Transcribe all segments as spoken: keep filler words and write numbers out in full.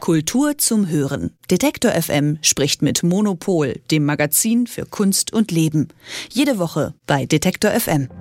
Kultur zum Hören. Detektor F M spricht mit Monopol, dem Magazin für Kunst und Leben. Jede Woche bei Detektor F M.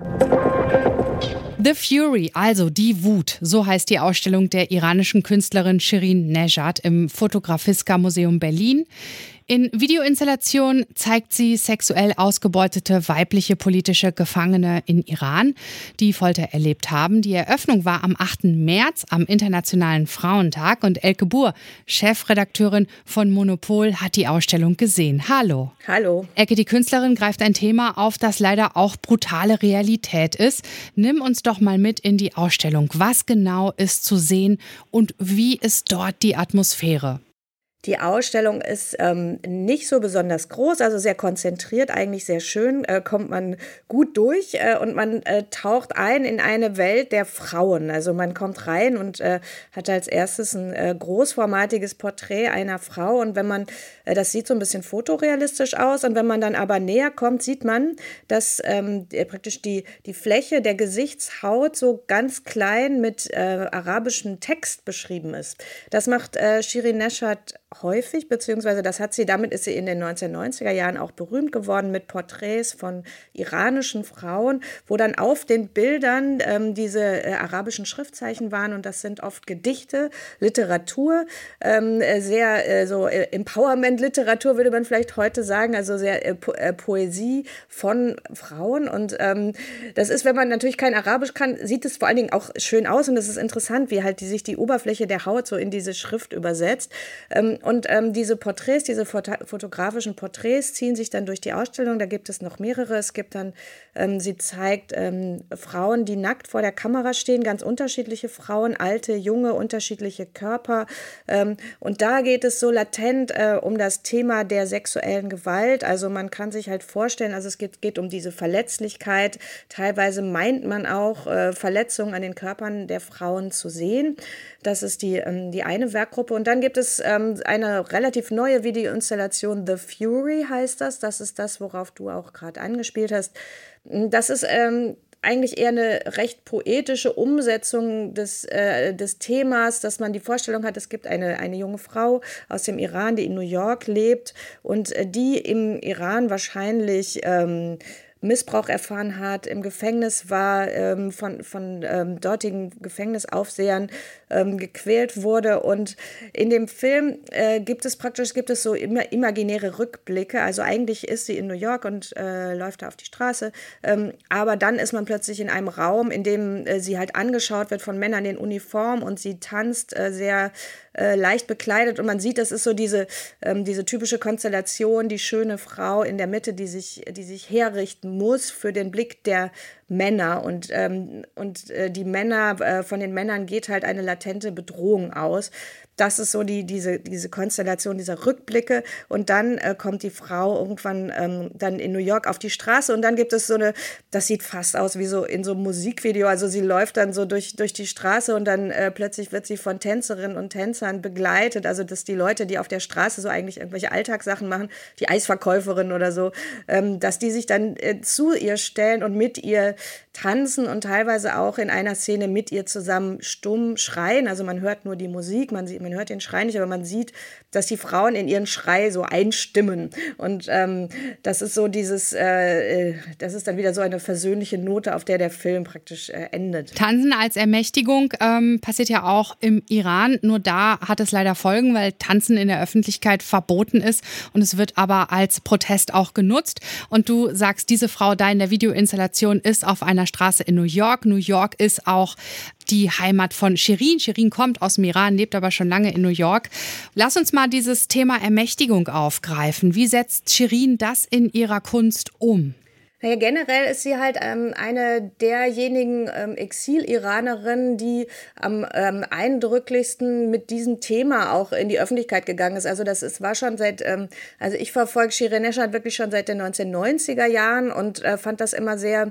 The Fury, also die Wut, so heißt die Ausstellung der iranischen Künstlerin Shirin Nejad im Fotografiska-Museum Berlin. In Videoinstallationen zeigt sie sexuell ausgebeutete weibliche politische Gefangene in Iran, die Folter erlebt haben. Die Eröffnung war am achten März, am Internationalen Frauentag. Und Elke Buhr, Chefredakteurin von Monopol, hat die Ausstellung gesehen. Hallo. Hallo. Elke, die Künstlerin greift ein Thema auf, das leider auch brutale Realität ist. Nimm uns doch mal mit in die Ausstellung. Was genau ist zu sehen und wie ist dort die Atmosphäre? Die Ausstellung ist ähm, nicht so besonders groß, also sehr konzentriert, eigentlich sehr schön, äh, kommt man gut durch äh, und man äh, taucht ein in eine Welt der Frauen. Also man kommt rein und äh, hat als erstes ein äh, großformatiges Porträt einer Frau und wenn man, äh, das sieht so ein bisschen fotorealistisch aus und wenn man dann aber näher kommt, sieht man, dass ähm, praktisch die, die Fläche der Gesichtshaut so ganz klein mit äh, arabischem Text beschrieben ist. Das macht äh, Shirin Nejad häufig, beziehungsweise das hat sie, damit ist sie in den neunzehnhundertneunziger Jahren auch berühmt geworden mit Porträts von iranischen Frauen, wo dann auf den Bildern ähm, diese äh, arabischen Schriftzeichen waren und das sind oft Gedichte, Literatur, ähm, sehr äh, so äh, Empowerment-Literatur würde man vielleicht heute sagen, also sehr äh, po- äh, Poesie von Frauen und ähm, das ist, wenn man natürlich kein Arabisch kann, sieht es vor allen Dingen auch schön aus und es ist interessant, wie halt die, sich die Oberfläche der Haut so in diese Schrift übersetzt. Ähm, Und ähm, diese Porträts, diese foto- fotografischen Porträts ziehen sich dann durch die Ausstellung. Da gibt es noch mehrere. Es gibt dann, ähm, sie zeigt ähm, Frauen, die nackt vor der Kamera stehen, ganz unterschiedliche Frauen, alte, junge, unterschiedliche Körper. Ähm, und da geht es so latent äh, um das Thema der sexuellen Gewalt. Also man kann sich halt vorstellen, also es geht, geht um diese Verletzlichkeit. Teilweise meint man auch, äh, Verletzungen an den Körpern der Frauen zu sehen. Das ist die, ähm, die eine Werkgruppe. Und dann gibt es ähm, eine relativ neue Videoinstallation, The Fury heißt das. Das ist das, worauf du auch gerade angespielt hast. Das ist ähm, eigentlich eher eine recht poetische Umsetzung des, äh, des Themas, dass man die Vorstellung hat, es gibt eine, eine junge Frau aus dem Iran, die in New York lebt und äh, die im Iran wahrscheinlich ähm, Missbrauch erfahren hat, im Gefängnis war, ähm, von, von ähm, dortigen Gefängnisaufsehern ähm, gequält wurde. Und in dem Film äh, gibt es praktisch gibt es so immer imaginäre Rückblicke. Also eigentlich ist sie in New York und äh, läuft da auf die Straße. Ähm, aber dann ist man plötzlich in einem Raum, in dem äh, sie halt angeschaut wird von Männern in Uniform und sie tanzt äh, sehr äh, leicht bekleidet. Und man sieht, das ist so diese, ähm, diese typische Konstellation, die schöne Frau in der Mitte, die sich, die sich herrichten muss für den Blick der Männer und, ähm, und äh, die Männer, äh, von den Männern geht halt eine latente Bedrohung aus. Das ist so die, diese, diese Konstellation dieser Rückblicke und dann äh, kommt die Frau irgendwann ähm, dann in New York auf die Straße und dann gibt es so eine, das sieht fast aus wie so in so einem Musikvideo, also sie läuft dann so durch, durch die Straße und dann äh, plötzlich wird sie von Tänzerinnen und Tänzern begleitet, also dass die Leute, die auf der Straße so eigentlich irgendwelche Alltagssachen machen, die Eisverkäuferin oder so, ähm, dass die sich dann äh, zu ihr stellen und mit ihr tanzen und teilweise auch in einer Szene mit ihr zusammen stumm schreien, also man hört nur die Musik, man sieht, man hört den Schrei nicht, aber man sieht, dass die Frauen in ihren Schrei so einstimmen und ähm, das ist so dieses, äh, das ist dann wieder so eine versöhnliche Note, auf der der Film praktisch äh, endet. Tanzen als Ermächtigung ähm, passiert ja auch im Iran, nur da hat es leider Folgen, weil Tanzen in der Öffentlichkeit verboten ist und es wird aber als Protest auch genutzt und du sagst, diese Frau da in der Videoinstallation ist auf einer Straße in New York. New York ist auch die Heimat von Shirin. Shirin kommt aus dem Iran, lebt aber schon lange in New York. Lass uns mal dieses Thema Ermächtigung aufgreifen. Wie setzt Shirin das in ihrer Kunst um? Naja, generell ist sie halt ähm, eine derjenigen ähm, Exil-Iranerinnen, die am ähm, eindrücklichsten mit diesem Thema auch in die Öffentlichkeit gegangen ist. Also das ist, war schon seit, ähm, also ich verfolge Shirin Nejad wirklich schon seit den neunzehnhundertneunziger Jahren und äh, fand das immer sehr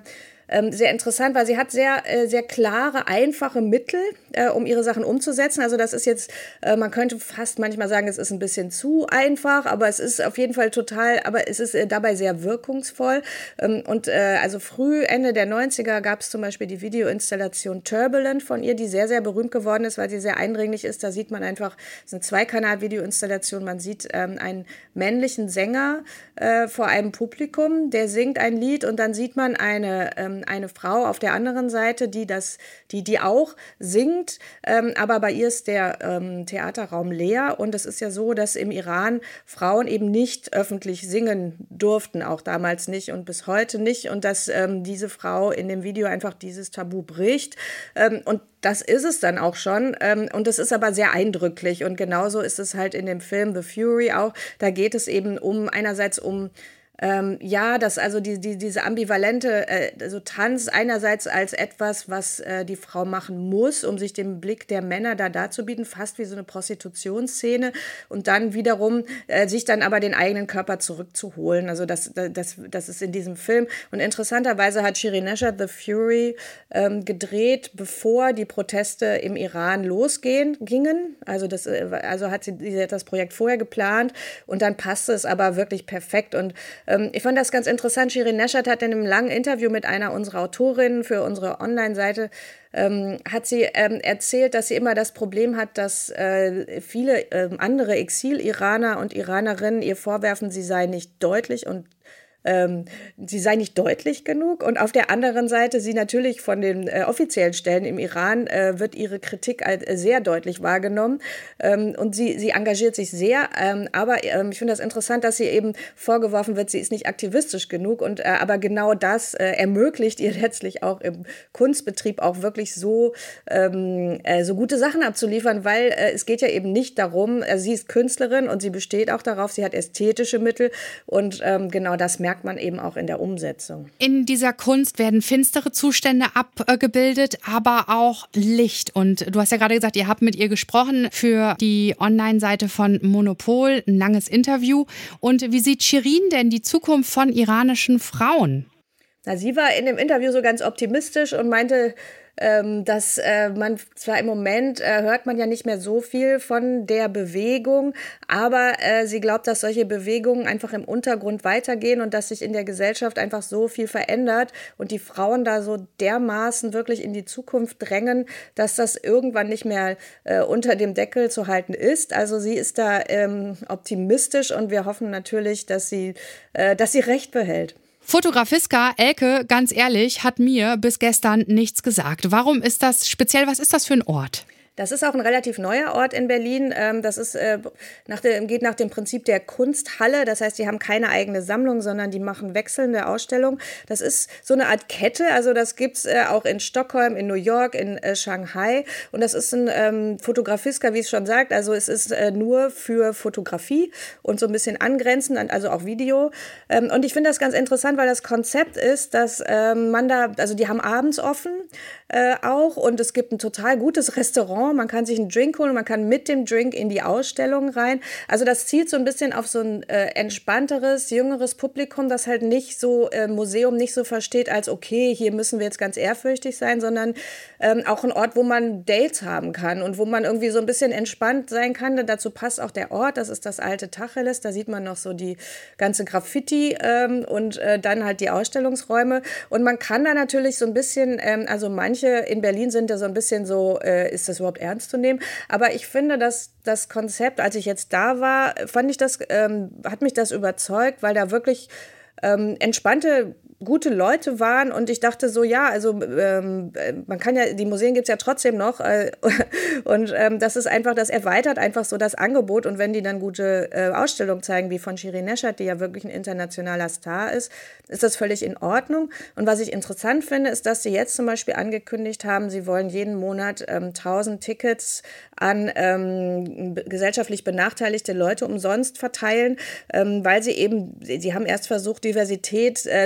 ähm, sehr interessant, weil sie hat sehr, äh, sehr klare, einfache Mittel, äh, um ihre Sachen umzusetzen. Also das ist jetzt, äh, man könnte fast manchmal sagen, es ist ein bisschen zu einfach, aber es ist auf jeden Fall total, aber es ist äh, dabei sehr wirkungsvoll. Ähm, und äh, also früh, Ende der neunziger gab es zum Beispiel die Videoinstallation Turbulent von ihr, die sehr, sehr berühmt geworden ist, weil sie sehr eindringlich ist. Da sieht man einfach, es ist eine Zweikanal-Videoinstallation, man sieht ähm, einen männlichen Sänger äh, vor einem Publikum, der singt ein Lied und dann sieht man eine, ähm, eine Frau auf der anderen Seite, die das, die, die auch singt, ähm, aber bei ihr ist der ähm, Theaterraum leer und es ist ja so, dass im Iran Frauen eben nicht öffentlich singen durften, auch damals nicht und bis heute nicht und dass ähm, diese Frau in dem Video einfach dieses Tabu bricht ähm, und das ist es dann auch schon ähm, und es ist aber sehr eindrücklich und genauso ist es halt in dem Film The Fury auch, da geht es eben um, einerseits um Ähm, ja, dass also die, die, diese ambivalente äh, also Tanz einerseits als etwas, was äh, die Frau machen muss, um sich dem Blick der Männer da darzubieten, fast wie so eine Prostitutionsszene und dann wiederum äh, sich dann aber den eigenen Körper zurückzuholen. Also das, das, das ist in diesem Film. Und interessanterweise hat Shirin Neshat The Fury ähm, gedreht, bevor die Proteste im Iran losgehen gingen. Also, das, also hat sie, sie hat das Projekt vorher geplant und dann passte es aber wirklich perfekt und ich fand das ganz interessant. Shirin Neshat hat in einem langen Interview mit einer unserer Autorinnen für unsere Online-Seite ähm, hat sie ähm, erzählt, dass sie immer das Problem hat, dass äh, viele ähm, andere Exil-Iraner und Iranerinnen ihr vorwerfen, sie sei nicht deutlich und Ähm, sie sei nicht deutlich genug und auf der anderen Seite sie natürlich von den äh, offiziellen Stellen im Iran äh, wird ihre Kritik als äh, sehr deutlich wahrgenommen ähm, und sie, sie engagiert sich sehr, ähm, aber ähm, ich finde das interessant, dass sie eben vorgeworfen wird, sie ist nicht aktivistisch genug und äh, aber genau das äh, ermöglicht ihr letztlich auch im Kunstbetrieb auch wirklich so, ähm, äh, so gute Sachen abzuliefern, weil äh, es geht ja eben nicht darum, äh, sie ist Künstlerin und sie besteht auch darauf, sie hat ästhetische Mittel und ähm, genau das merkt man eben auch in der Umsetzung. In dieser Kunst werden finstere Zustände abgebildet, aber auch Licht. Und du hast ja gerade gesagt, ihr habt mit ihr gesprochen für die Online-Seite von Monopol, ein langes Interview. Und wie sieht Shirin denn die Zukunft von iranischen Frauen? Na, sie war in dem Interview so ganz optimistisch und meinte, ähm, dass äh, man zwar im Moment äh, hört man ja nicht mehr so viel von der Bewegung, aber äh, sie glaubt, dass solche Bewegungen einfach im Untergrund weitergehen und dass sich in der Gesellschaft einfach so viel verändert und die Frauen da so dermaßen wirklich in die Zukunft drängen, dass das irgendwann nicht mehr äh, unter dem Deckel zu halten ist. Also sie ist da ähm, optimistisch und wir hoffen natürlich, dass sie, äh, dass sie recht behält. Fotografiska Elke, ganz ehrlich, hat mir bis gestern nichts gesagt. Warum ist das speziell? Was ist das für ein Ort? Das ist auch ein relativ neuer Ort in Berlin. Das ist, äh, nach dem, geht nach dem Prinzip der Kunsthalle. Das heißt, die haben keine eigene Sammlung, sondern die machen wechselnde Ausstellungen. Das ist so eine Art Kette. Also das gibt's äh, auch in Stockholm, in New York, in äh, Shanghai. Und das ist ein ähm, Fotografiska, wie es schon sagt. Also es ist äh, nur für Fotografie und so ein bisschen angrenzend, also auch Video. Ähm, und ich finde das ganz interessant, weil das Konzept ist, dass ähm, man da, also die haben abends offen äh, auch und es gibt ein total gutes Restaurant. Man kann sich einen Drink holen, man kann mit dem Drink in die Ausstellung rein. Also das zielt so ein bisschen auf so ein äh, entspannteres, jüngeres Publikum, das halt nicht so äh, Museum nicht so versteht als okay, hier müssen wir jetzt ganz ehrfürchtig sein, sondern ähm, auch ein Ort, wo man Dates haben kann und wo man irgendwie so ein bisschen entspannt sein kann. Dazu passt auch der Ort, das ist das alte Tacheles, da sieht man noch so die ganze Graffiti ähm, und äh, dann halt die Ausstellungsräume. Und man kann da natürlich so ein bisschen, ähm, also manche in Berlin sind ja so ein bisschen so, äh, ist das überhaupt ernst zu nehmen. Aber ich finde, dass das Konzept, als ich jetzt da war, fand ich das, ähm, hat mich das überzeugt, weil da wirklich ähm, entspannte, gute Leute waren und ich dachte so, ja, also ähm, man kann ja, die Museen gibt es ja trotzdem noch äh, und ähm, das ist einfach, das erweitert einfach so das Angebot und wenn die dann gute äh, Ausstellungen zeigen, wie von Shirin Neshat, die ja wirklich ein internationaler Star ist, ist das völlig in Ordnung und was ich interessant finde, ist, dass sie jetzt zum Beispiel angekündigt haben, sie wollen jeden Monat ähm, tausend Tickets an ähm, gesellschaftlich benachteiligte Leute umsonst verteilen, ähm, weil sie eben, sie haben erst versucht, Diversität äh, zu erreichen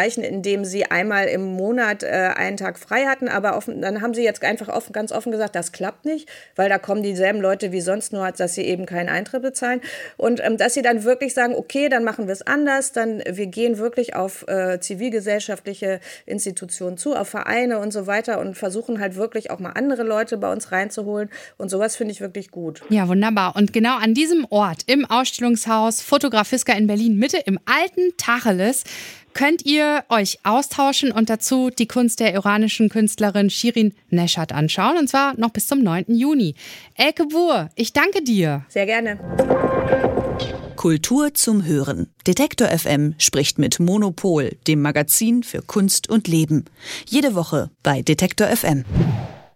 erreichen, indem sie einmal im Monat äh, einen Tag frei hatten, aber offen, dann haben sie jetzt einfach offen, ganz offen gesagt, das klappt nicht, weil da kommen dieselben Leute wie sonst, nur dass sie eben keinen Eintritt bezahlen. Und ähm, dass sie dann wirklich sagen, okay, dann machen wir es anders, dann wir gehen wirklich auf äh, zivilgesellschaftliche Institutionen zu, auf Vereine und so weiter und versuchen halt wirklich auch mal andere Leute bei uns reinzuholen. Und sowas finde ich wirklich gut. Ja, wunderbar. Und genau an diesem Ort, im Ausstellungshaus Fotografiska in Berlin Mitte, im alten Tacheles, könnt ihr euch austauschen und dazu die Kunst der iranischen Künstlerin Shirin Neshat anschauen. Und zwar noch bis zum neunten Juni. Elke Buhr, ich danke dir. Sehr gerne. Kultur zum Hören. Detektor F M spricht mit Monopol, dem Magazin für Kunst und Leben. Jede Woche bei Detektor F M.